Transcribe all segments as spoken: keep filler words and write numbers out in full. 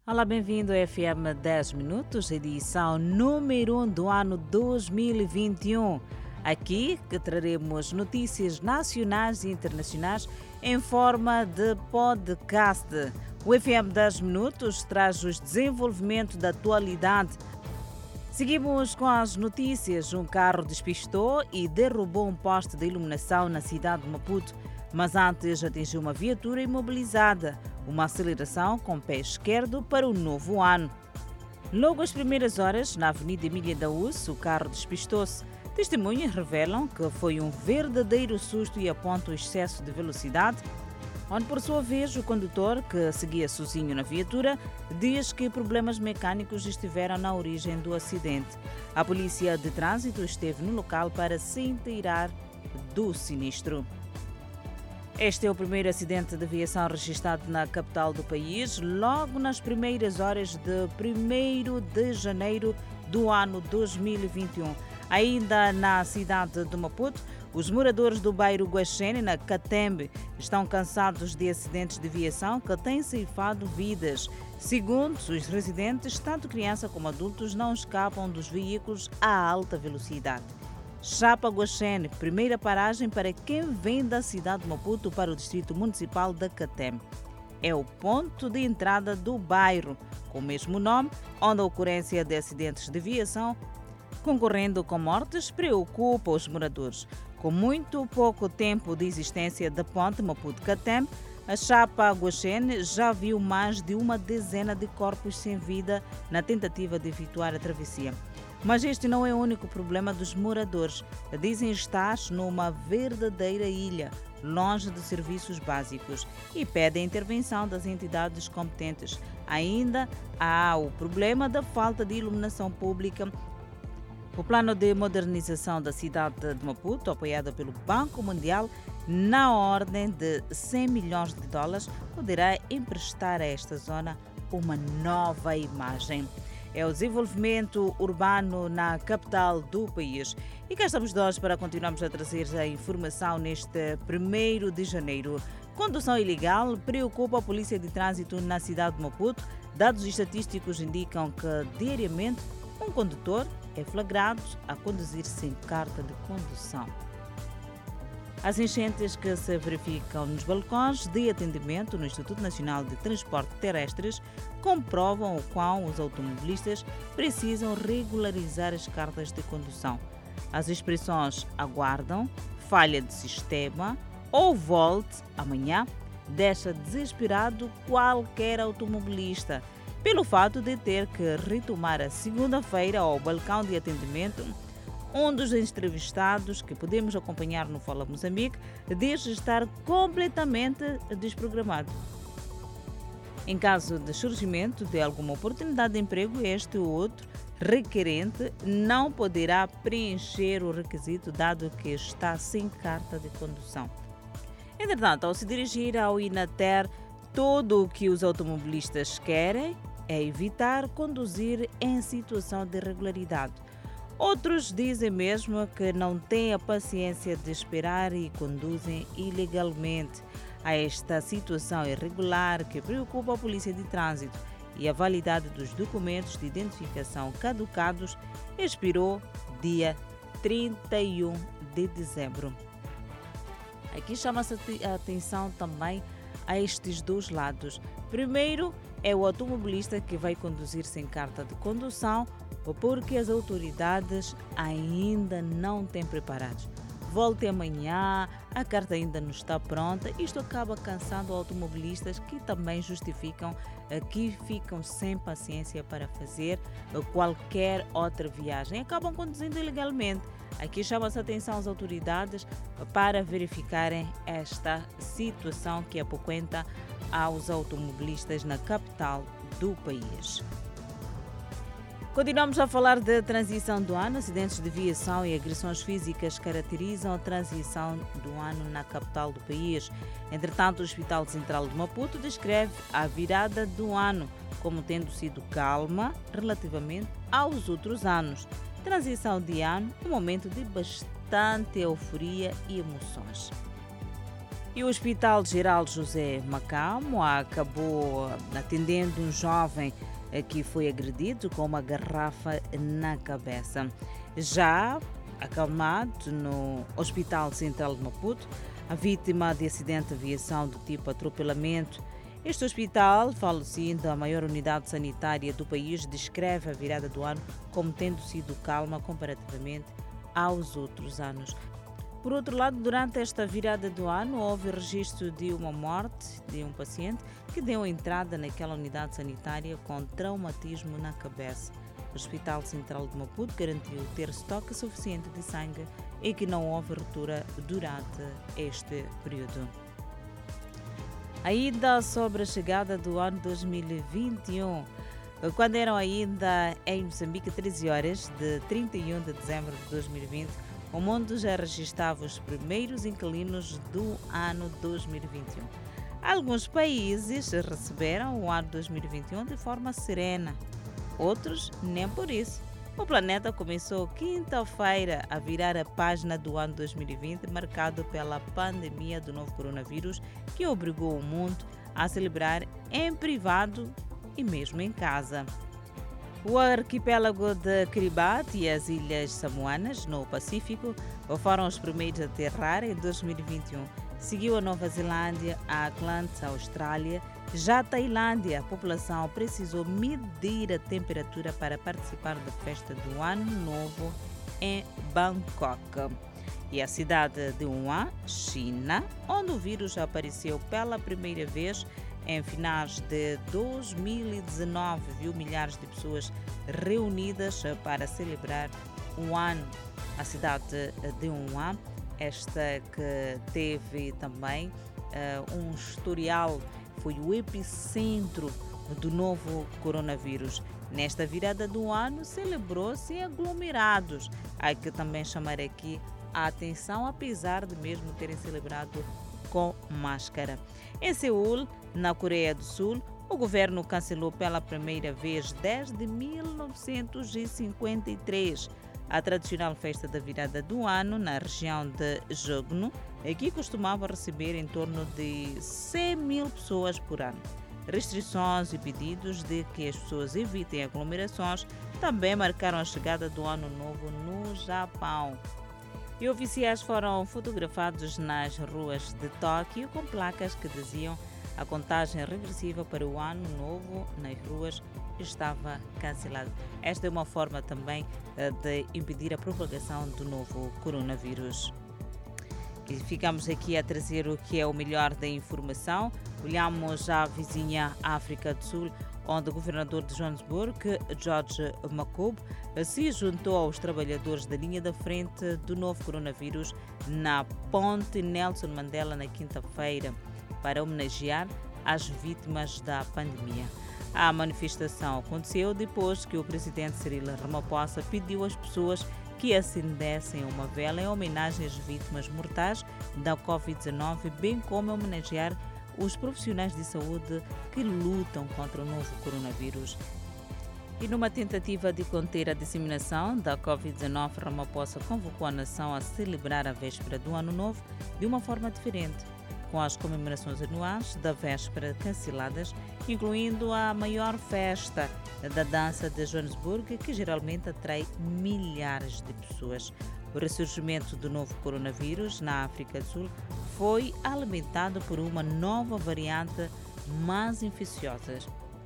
Olá, bem-vindo ao F M dez Minutos, edição número um do ano dois mil e vinte e um. Aqui que traremos notícias nacionais e internacionais em forma de podcast. O F M dez Minutos traz os desenvolvimentos da atualidade. Seguimos com as notícias. Um carro despistou e derrubou um poste de iluminação na cidade de Maputo, mas antes atingiu uma viatura imobilizada. Uma aceleração com o pé esquerdo para o novo ano. Logo às primeiras horas, na Avenida Emília da Uce, o carro despistou-se. Testemunhas revelam que foi um verdadeiro susto e apontam o excesso de velocidade, onde, por sua vez, o condutor, que seguia sozinho na viatura, diz que problemas mecânicos estiveram na origem do acidente. A polícia de trânsito esteve no local para se inteirar do sinistro. Este é o primeiro acidente de aviação registrado na capital do país, logo nas primeiras horas de primeiro de janeiro do ano dois mil e vinte e um. Ainda na cidade de Maputo, os moradores do bairro Guaxene, na Catembe, estão cansados de acidentes de aviação que têm ceifado vidas. Segundo os residentes, tanto crianças como adultos não escapam dos veículos a alta velocidade. Chapa Guaxene, primeira paragem para quem vem da cidade de Maputo para o distrito municipal da Catembe. É o ponto de entrada do bairro, com o mesmo nome, onde a ocorrência de acidentes de aviação, concorrendo com mortes, preocupa os moradores. Com muito pouco tempo de existência da ponte Maputo-Catembe, a Chapa Guaxene já viu mais de uma dezena de corpos sem vida na tentativa de evitar a travessia. Mas este não é o único problema dos moradores. Dizem estar numa verdadeira ilha, longe de serviços básicos, e pedem a intervenção das entidades competentes. Ainda há o problema da falta de iluminação pública. O plano de modernização da cidade de Maputo, apoiado pelo Banco Mundial, na ordem de cem milhões de dólares, poderá emprestar a esta zona uma nova imagem. É o desenvolvimento urbano na capital do país. E cá estamos nós para continuarmos a trazer a informação neste primeiro de janeiro. Condução ilegal preocupa a Polícia de Trânsito na cidade de Maputo. Dados estatísticos indicam que diariamente um condutor é flagrado a conduzir sem carta de condução. As enchentes que se verificam nos balcões de atendimento no Instituto Nacional de Transporte Terrestres comprovam o quão os automobilistas precisam regularizar as cartas de condução. As expressões "aguardam", "falha de sistema" ou "volte amanhã" deixa desesperado qualquer automobilista, pelo fato de ter que retomar a segunda-feira ao balcão de atendimento. Um dos entrevistados que podemos acompanhar no Fala Moçambique diz estar completamente desprogramado. Em caso de surgimento de alguma oportunidade de emprego, este ou outro requerente não poderá preencher o requisito dado que está sem carta de condução. Entretanto, ao se dirigir ao INATER, tudo o que os automobilistas querem é evitar conduzir em situação de irregularidade. Outros dizem mesmo que não têm a paciência de esperar e conduzem ilegalmente. A esta situação irregular que preocupa a Polícia de Trânsito e a validade dos documentos de identificação caducados expirou dia trinta e um de dezembro. Aqui chama-se a atenção também a estes dois lados. Primeiro, é o automobilista que vai conduzir sem carta de condução porque as autoridades ainda não têm preparados. Volte amanhã, a carta ainda não está pronta. Isto acaba cansando automobilistas que também justificam que ficam sem paciência para fazer qualquer outra viagem. Acabam conduzindo ilegalmente. Aqui chama-se a atenção às autoridades para verificarem esta situação que apoquenta aos automobilistas na capital do país. Continuamos a falar da transição do ano. Acidentes de aviação e agressões físicas caracterizam a transição do ano na capital do país. Entretanto, o Hospital Central de Maputo descreve a virada do ano como tendo sido calma relativamente aos outros anos. Transição de ano, um momento de bastante euforia e emoções. E o Hospital Geral José Macamo acabou atendendo um jovem que foi agredido com uma garrafa na cabeça. Já acalmado no Hospital Central de Maputo, a vítima de acidente de aviação do tipo atropelamento. Este hospital, falecido a maior unidade sanitária do país, descreve a virada do ano como tendo sido calma comparativamente aos outros anos. Por outro lado, durante esta virada do ano, houve registro de uma morte de um paciente que deu entrada naquela unidade sanitária com traumatismo na cabeça. O Hospital Central de Maputo garantiu ter estoque suficiente de sangue e que não houve ruptura durante este período. Ainda sobre a chegada do ano dois mil e vinte e um, quando eram ainda em Moçambique treze horas de trinta e um de dezembro de dois mil e vinte, o mundo já registrava os primeiros inquilinos do ano dois mil e vinte e um. Alguns países receberam o ano dois mil e vinte e um de forma serena, outros nem por isso. O planeta começou quinta-feira a virar a página do ano dois mil e vinte, marcado pela pandemia do novo coronavírus, que obrigou o mundo a celebrar em privado e mesmo em casa. O arquipélago de Kiribati e as Ilhas Samoanas, no Pacífico, foram os primeiros a aterrar em dois mil e vinte e um. Seguiu a Nova Zelândia, a Atlântica, a Austrália. Já a Tailândia, a população precisou medir a temperatura para participar da festa do Ano Novo em Bangkok. E a cidade de Wuhan, China, onde o vírus apareceu pela primeira vez em finais de dois mil e dezenove, viu milhares de pessoas reunidas para celebrar o ano. A cidade de Wuhan, esta que teve também uh, um historial, foi o epicentro do novo coronavírus. Nesta virada do ano, celebrou-se em aglomerados. Há que também chamar aqui a atenção, apesar de mesmo terem celebrado com máscara. Em Seul, na Coreia do Sul, o governo cancelou pela primeira vez desde mil novecentos e cinquenta e três a tradicional festa da virada do ano na região de Jogno, que costumava receber em torno de cem mil pessoas por ano. Restrições e pedidos de que as pessoas evitem aglomerações também marcaram a chegada do Ano Novo no Japão. E oficiais foram fotografados nas ruas de Tóquio com placas que diziam a contagem regressiva para o Ano Novo nas ruas estava cancelada. Esta é uma forma também de impedir a propagação do novo coronavírus. E ficamos aqui a trazer o que é o melhor da informação. Olhamos à vizinha África do Sul, onde o governador de Joanesburgo, George Macob, se juntou aos trabalhadores da linha da frente do novo coronavírus na Ponte Nelson Mandela na quinta-feira, para homenagear as vítimas da pandemia. A manifestação aconteceu depois que o presidente Cyril Ramaphosa pediu às pessoas que acendessem uma vela em homenagem às vítimas mortais da covid dezenove, bem como homenagear os profissionais de saúde que lutam contra o novo coronavírus. E numa tentativa de conter a disseminação da covid dezenove, Ramaphosa convocou a nação a celebrar a véspera do Ano Novo de uma forma diferente, com as comemorações anuais da véspera canceladas, incluindo a maior festa da dança de Joanesburgo, que geralmente atrai milhares de pessoas. O ressurgimento do novo coronavírus na África do Sul foi alimentado por uma nova variante mais infecciosa.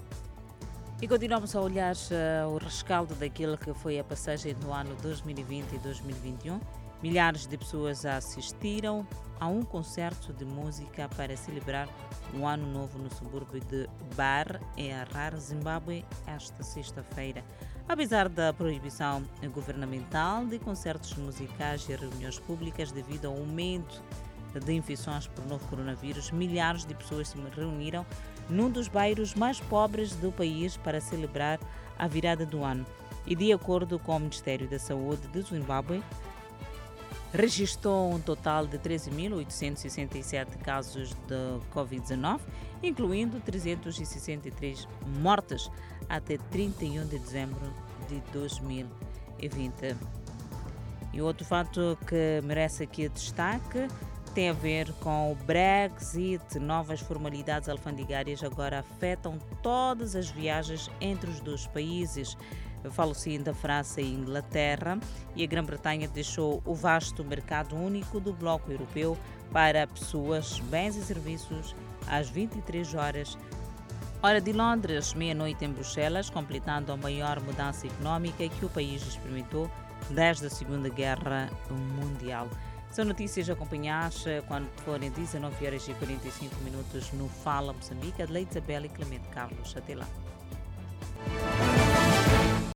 E continuamos a olhar uh, o rescaldo daquilo que foi a passagem do ano dois mil e vinte e dois mil e vinte e um. Milhares de pessoas assistiram a um concerto de música para celebrar o Ano Novo no subúrbio de Bar, em Harare, Zimbábue, esta sexta-feira. Apesar da proibição governamental de concertos musicais e reuniões públicas devido ao aumento de infecções por novo coronavírus, milhares de pessoas se reuniram num dos bairros mais pobres do país para celebrar a virada do ano. E de acordo com o Ministério da Saúde de Zimbábue, registrou um total de treze mil oitocentos e sessenta e sete casos de covid dezenove, incluindo trezentos e sessenta e três mortes até trinta e um de dezembro de dois mil e vinte. E outro fato que merece aqui destaque que tem a ver com o Brexit. Novas formalidades alfandegárias agora afetam todas as viagens entre os dois países. Falo sim da França e Inglaterra, e a Grã-Bretanha deixou o vasto mercado único do bloco europeu para pessoas, bens e serviços às vinte e três horas. Hora de Londres, meia-noite em Bruxelas, completando a maior mudança económica que o país experimentou desde a Segunda Guerra Mundial. São notícias a acompanhar quando forem dezenove horas e quarenta e cinco minutos no Fala Moçambique. Adelaide Isabel e Clemente Carlos. Até lá.